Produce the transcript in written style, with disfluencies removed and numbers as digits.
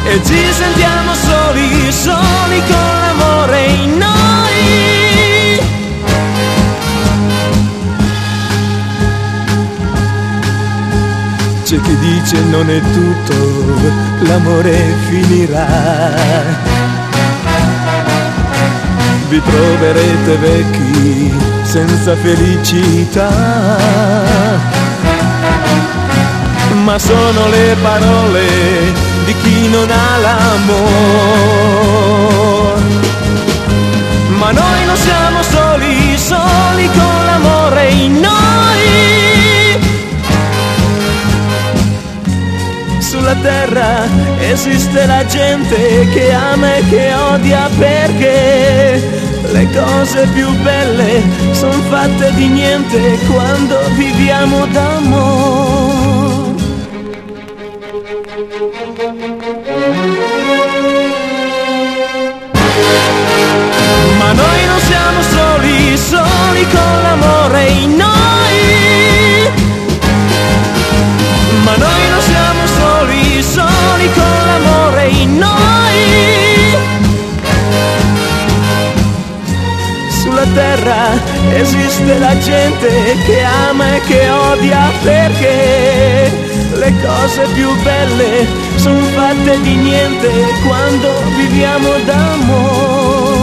e ci sentiamo soli, soli con l'amore in noi. C'è chi dice non è tutto, l'amore finirà. Vi troverete vecchi senza felicità, ma sono le parole di chi non ha l'amor. Ma noi non siamo soli, soli con l'amore in noi. Sulla terra esiste la gente che ama e che odia, perché le cose più belle son fatte di niente quando viviamo d'amore. Ma noi non siamo soli, soli con l'amore in noi. Ma noi non siamo soli, soli con l'amore in noi. Sulla terra esiste la gente che ama e che odia, perché le cose più belle sono fatte di niente quando viviamo d'amore.